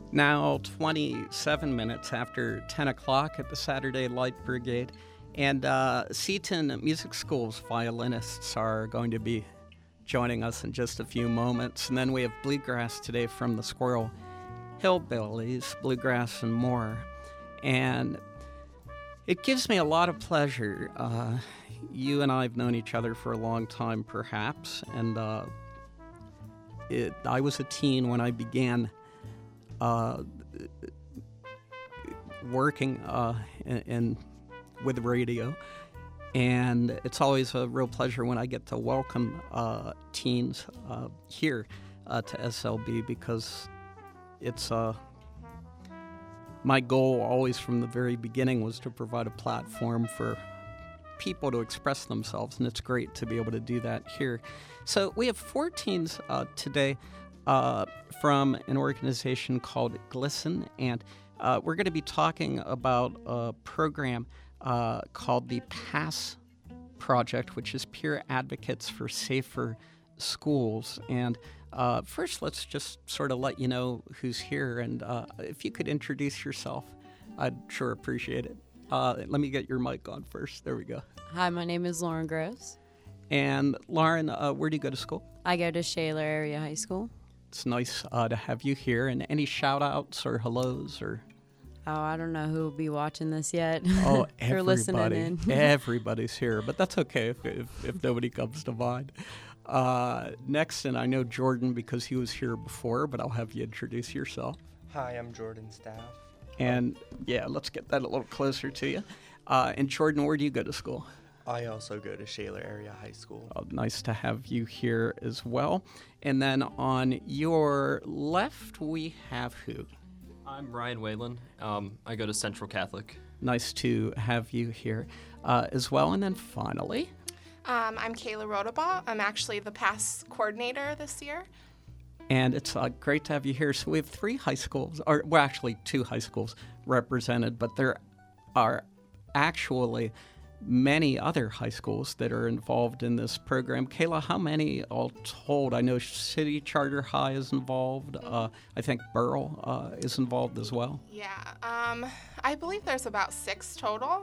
Now 27 minutes after 10 o'clock at the Saturday Light Brigade, and Seton Music School's violinists are going to be joining us in just a few moments. And then we have Bluegrass today from the Squirrel Hillbillies, Bluegrass and more. And it gives me a lot of pleasure. You and I have known each other for a long time, perhaps, and I was a teen when I began working with radio, and it's always a real pleasure when I get to welcome teens here to SLB, because it's my goal always from the very beginning was to provide a platform for people to express themselves, and it's great to be able to do that here. So we have 4 teens today from an organization called GLSEN, and we're going to be talking about a program called the PASS Project, which is Peer Advocates for Safer Schools. And first, let's just sort of let you know who's here, and if you could introduce yourself, I'd sure appreciate it. Let me get your mic on first. There we go. Hi, my name is Lauren Groves. And Lauren, where do you go to school? I go to Shaler Area High School. It's nice to have you here. And any shout-outs or hellos or... Oh, I don't know who will be watching this yet. Oh, Or listening in. Everybody's here, but that's okay if nobody comes to mind. Next, and I know Jordan because he was here before, but I'll have you introduce yourself. Hi, I'm Jordan Staff. And yeah, let's get that a little closer to you. And Jordan, where do you go to school? I also go to Shaler Area High School. Oh, nice to have you here as well. And then on your left, we have who? I'm Ryan Whalen. I go to Central Catholic. Nice to have you here as well. And then finally... I'm Kayla Rodabaugh. I'm actually the PASS coordinator this year. And it's great to have you here. So we have 3 high schools, or well, actually 2 high schools represented, but there are actually many other high schools that are involved in this program. Kayla, how many all told? I know City Charter High is involved. I think Burrell is involved as well. Yeah, I believe there's about 6 total.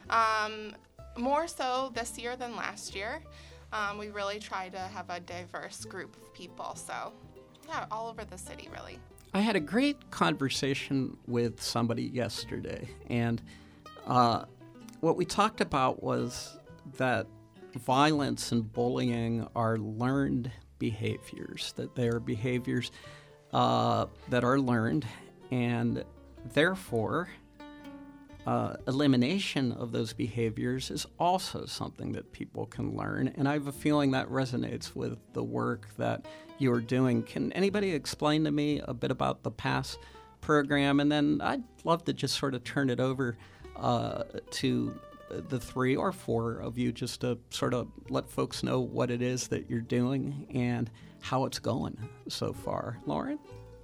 More so this year than last year. We really try to have a diverse group of people, so yeah, all over the city, really. I had a great conversation with somebody yesterday, and what we talked about was that violence and bullying are learned behaviors, that they are behaviors that are learned, and therefore elimination of those behaviors is also something that people can learn. And I have a feeling that resonates with the work that you're doing. Can anybody explain to me a bit about the PASS program? And then I'd love to just sort of turn it over to the 3 or 4 of you, just to sort of let folks know what it is that you're doing and how it's going so far. Lauren?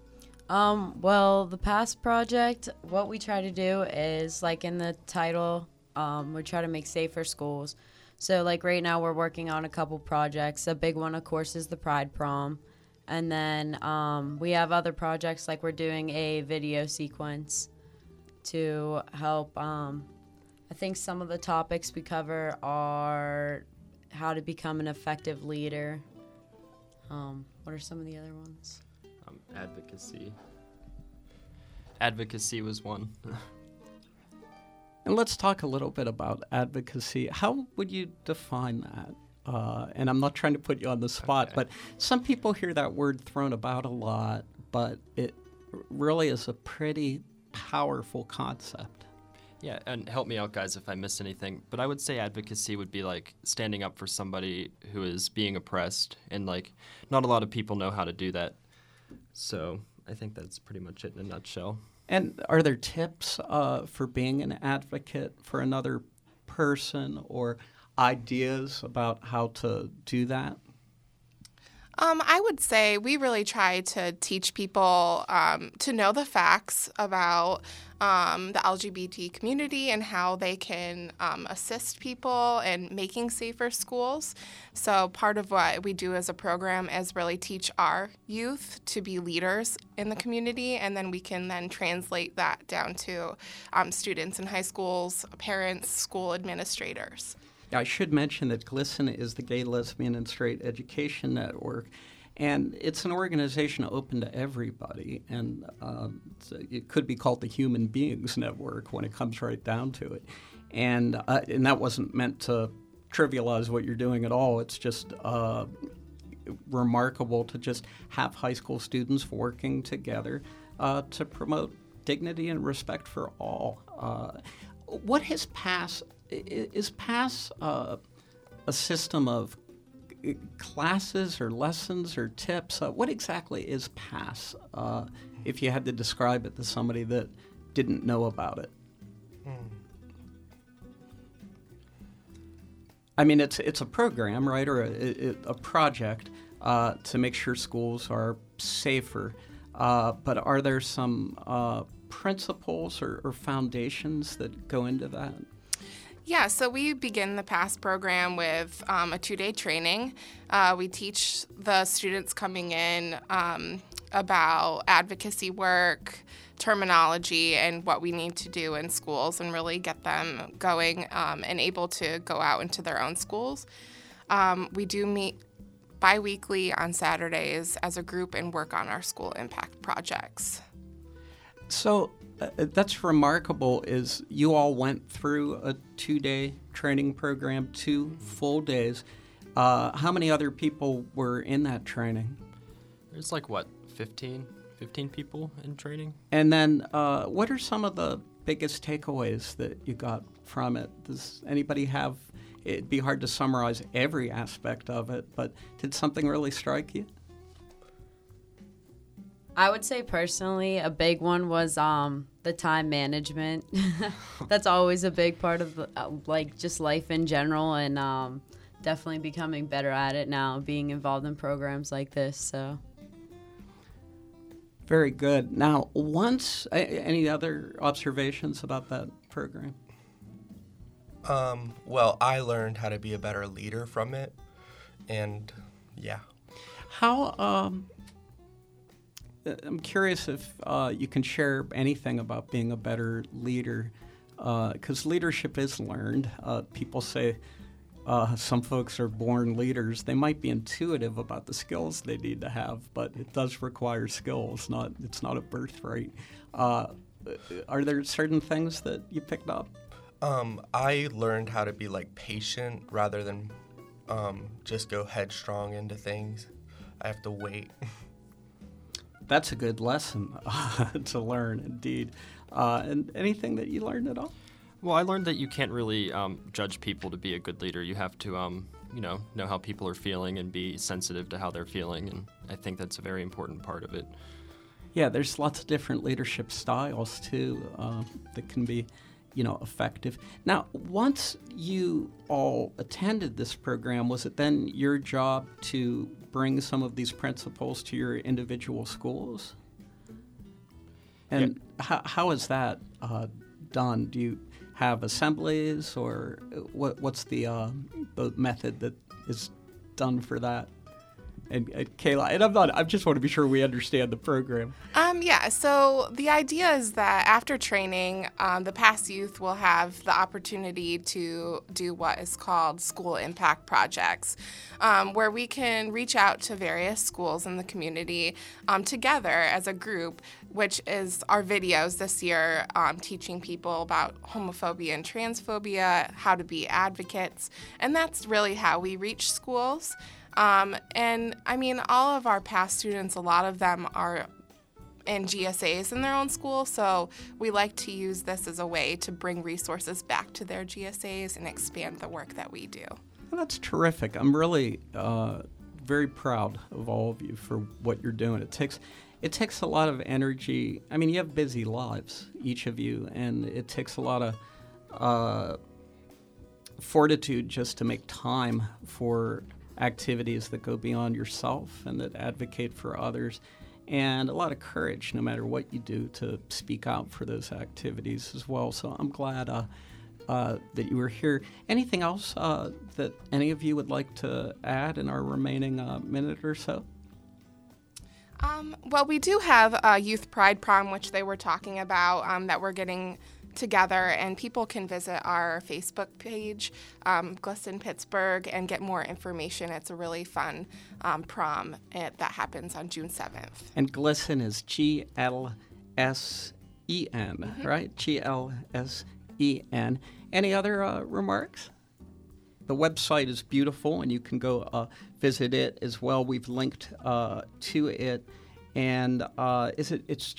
Well, the PASS Project, what we try to do is, like in the title, we try to make safer schools. So, like right now, we're working on a couple projects. A big one, of course, is the Pride Prom. And then we have other projects, like we're doing a video sequence to help. I think some of the topics we cover are how to become an effective leader. What are some of the other ones? Advocacy. Advocacy was one. And let's talk a little bit about advocacy. How would you define that? And I'm not trying to put you on the spot, Okay. but some people hear that word thrown about a lot, but it really is a pretty powerful concept. Yeah, and help me out, guys, if I miss anything. But I would say advocacy would be like standing up for somebody who is being oppressed, and like not a lot of people know how to do that. So I think that's pretty much it in a nutshell. And are there tips for being an advocate for another person, or ideas about how to do that? I would say we really try to teach people to know the facts about the LGBT community and how they can assist people in making safer schools. So part of what we do as a program is really teach our youth to be leaders in the community, and then we can then translate that down to students in high schools, parents, school administrators. I should mention that GLSEN is the Gay, Lesbian, and Straight Education Network, and it's an organization open to everybody, and it could be called the Human Beings Network when it comes right down to it. And that wasn't meant to trivialize what you're doing at all. It's just remarkable to just have high school students working together to promote dignity and respect for all. What has PASS? Is PASS a system of classes or lessons or tips? What exactly is PASS, if you had to describe it to somebody that didn't know about it? I mean, it's a program, right, or a project to make sure schools are safer. But are there some principles or foundations that go into that? Yeah, so we begin the PASS program with a 2-day training. We teach the students coming in about advocacy work, terminology, and what we need to do in schools, and really get them going and able to go out into their own schools. We do meet bi-weekly on Saturdays as a group and work on our school impact projects. So that's remarkable is you all went through a 2-day training program, 2 full days. How many other people were in that training? There's 15 people in training. And then what are some of the biggest takeaways that you got from it? Does anybody have, it'd be hard to summarize every aspect of it, but did something really strike you? I would say personally, a big one was the time management. That's always a big part of just life in general, and definitely becoming better at it now, being involved in programs like this. So. Very good. Now, any other observations about that program? Well, I learned how to be a better leader from it, and yeah. How? I'm curious if you can share anything about being a better leader, because leadership is learned. People say some folks are born leaders. They might be intuitive about the skills they need to have, but it does require skills. It's not a birthright. Are there certain things that you picked up? I learned how to be patient rather than just go headstrong into things. I have to wait. That's a good lesson to learn, indeed. And anything that you learned at all? Well, I learned that you can't really judge people to be a good leader. You have to, know how people are feeling and be sensitive to how they're feeling, and I think that's a very important part of it. Yeah, there's lots of different leadership styles, too, that can be, effective. Now, once you all attended this program, was it then your job to bring some of these principles to your individual schools? And how is that done? Do you have assemblies, or what's the method that is done for that? And Kayla, and I just want to be sure we understand the program. So the idea is that after training, the PASS youth will have the opportunity to do what is called school impact projects, where we can reach out to various schools in the community together as a group, which is our videos this year teaching people about homophobia and transphobia, how to be advocates, and that's really how we reach schools. And I mean, all of our PASS students, a lot of them are in GSAs in their own school, so we like to use this as a way to bring resources back to their GSAs and expand the work that we do. Well, that's terrific. I'm really very proud of all of you for what you're doing. It takes a lot of energy. I mean, you have busy lives, each of you, and it takes a lot of fortitude just to make time for activities that go beyond yourself and that advocate for others, and a lot of courage no matter what you do to speak out for those activities as well. So I'm glad that you were here. Anything else that any of you would like to add in our remaining minute or so? Well, we do have a Youth Pride Prom, which they were talking about, that we're getting together, and people can visit our Facebook page, GLSEN Pittsburgh, and get more information. It's a really fun prom that happens on June 7th. And GLSEN is G-L-S-E-N, right? G-L-S-E-N. Any other remarks? The website is beautiful, and you can go visit it as well. We've linked to it, and it's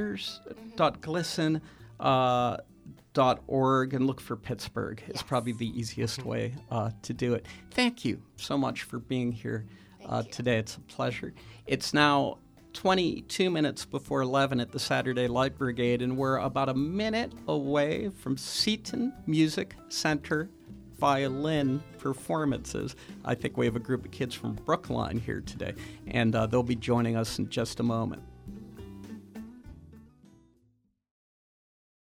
chapters.glisten.org, and look for Pittsburgh. It's probably the easiest way to do it. Thank you so much for being here today. It's a pleasure. It's now 22 minutes before 11 at the Saturday Light Brigade, and we're about a minute away from Seton Music Center violin performances. I think we have a group of kids from Brookline here today, and they'll be joining us in just a moment.